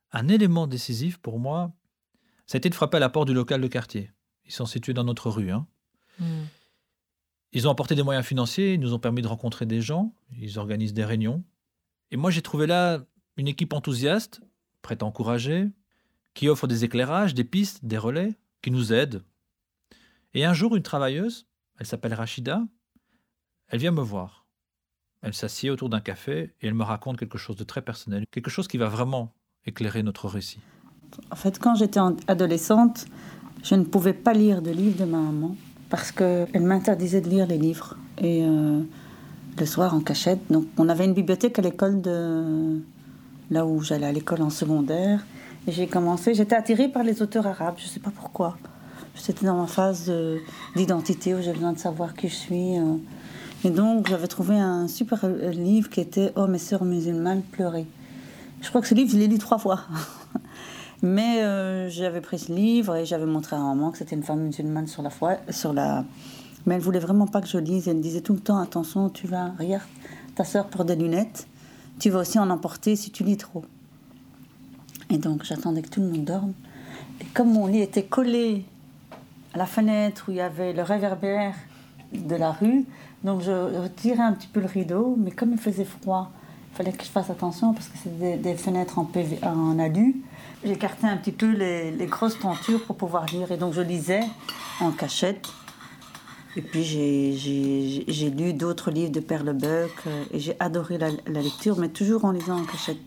Un élément décisif pour moi, ça a été de frapper à la porte du local de quartier. Ils sont situés dans notre rue, hein. Mmh. Ils ont apporté des moyens financiers, ils nous ont permis de rencontrer des gens, ils organisent des réunions. Et moi, j'ai trouvé là une équipe enthousiaste, prête à encourager, qui offre des éclairages, des pistes, des relais, qui nous aide. Et un jour, une travailleuse, elle s'appelle Rachida, elle vient me voir. Elle s'assied autour d'un café et elle me raconte quelque chose de très personnel, quelque chose qui va vraiment éclairer notre récit. En fait, quand j'étais adolescente, je ne pouvais pas lire de livres de ma maman parce qu'elle m'interdisait de lire les livres. Et le soir, en cachette. Donc, on avait une bibliothèque à l'école là où j'allais à l'école en secondaire. Et j'étais attirée par les auteurs arabes, je ne sais pas pourquoi. J'étais dans ma phase d'identité où j'ai besoin de savoir qui je suis. Et donc, j'avais trouvé un super livre qui était « Oh, mes sœurs musulmanes, pleurez ». Je crois que ce livre, je l'ai lu 3 fois. Mais j'avais pris ce livre et j'avais montré à maman que c'était une femme musulmane sur la foi, mais elle voulait vraiment pas que je lise. Elle me disait tout le temps, attention, regarde, ta sœur porte des lunettes, tu vas aussi en emporter si tu lis trop. Et donc j'attendais que tout le monde dorme. Et comme mon lit était collé à la fenêtre où il y avait le réverbère de la rue, donc je retirais un petit peu le rideau, mais comme il faisait froid, il fallait que je fasse attention parce que c'était des fenêtres en alu. J'écartais un petit peu les grosses tentures pour pouvoir lire. Et donc je lisais en cachette. Et puis j'ai lu d'autres livres de Perlebuck et j'ai adoré la lecture, mais toujours en lisant en cachette.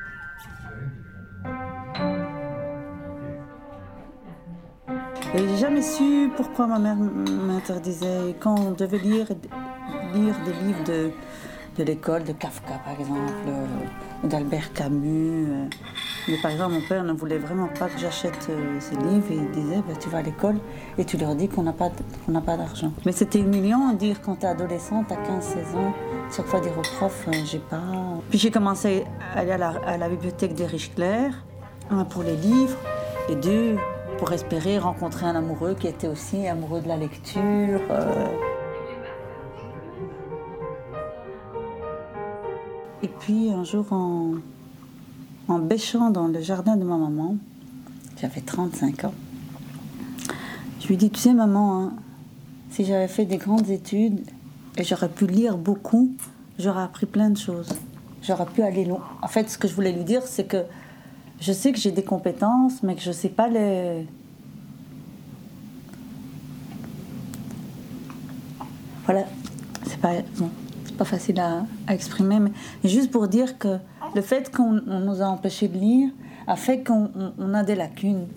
Et j'ai jamais su pourquoi ma mère m'interdisait. Quand on devait lire des livres de l'école, de Kafka par exemple, d'Albert Camus. Mais par exemple, mon père ne voulait vraiment pas que j'achète ces livres et il disait tu vas à l'école et tu leur dis qu'on n'a pas d'argent. Mais c'était humiliant de dire quand t'es adolescente, à 15-16 ans, chaque fois dire au prof j'ai pas. Puis j'ai commencé à aller à la bibliothèque d'Erich Clair, 1 pour les livres et 2 pour espérer rencontrer un amoureux qui était aussi amoureux de la lecture. Et puis un jour, en bêchant dans le jardin de ma maman, j'avais 35 ans, je lui dis, tu sais maman, hein, si j'avais fait des grandes études et j'aurais pu lire beaucoup, j'aurais appris plein de choses. J'aurais pu aller loin. En fait, ce que je voulais lui dire, c'est que je sais que j'ai des compétences, mais que je ne sais pas les... Voilà, c'est pas facile à exprimer, mais juste pour dire que le fait qu'on nous a empêchés de lire a fait qu'on a des lacunes.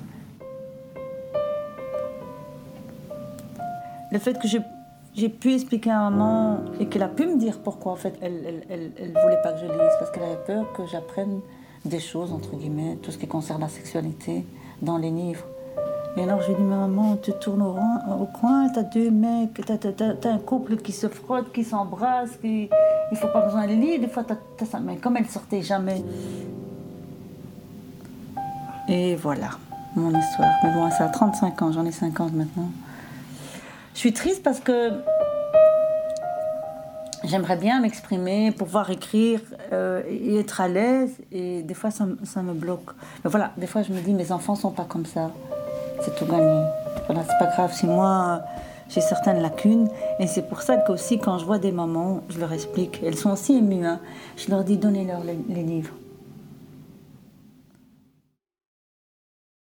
Le fait que j'ai pu expliquer à maman et qu'elle a pu me dire pourquoi en fait elle voulait pas que je lise parce qu'elle avait peur que j'apprenne des choses entre guillemets, tout ce qui concerne la sexualité dans les livres. Et alors je lui dis maman, tu tournes au coin, t'as 2 mecs, t'as un couple qui se frotte, qui s'embrasse, il faut pas besoin de les lire, des fois t'as ça. Mais comme elle sortait jamais. Et voilà mon histoire. Mais bon, ça a 35 ans, j'en ai 50 maintenant. Je suis triste parce que j'aimerais bien m'exprimer, pouvoir écrire et être à l'aise. Et des fois, ça me bloque. Mais voilà, des fois, je me dis, mes enfants sont pas comme ça. C'est tout gagné. Voilà, c'est pas grave si moi, j'ai certaines lacunes. Et c'est pour ça qu'aussi, quand je vois des mamans, je leur explique. Elles sont aussi émues. Hein. Je leur dis, donnez-leur les livres.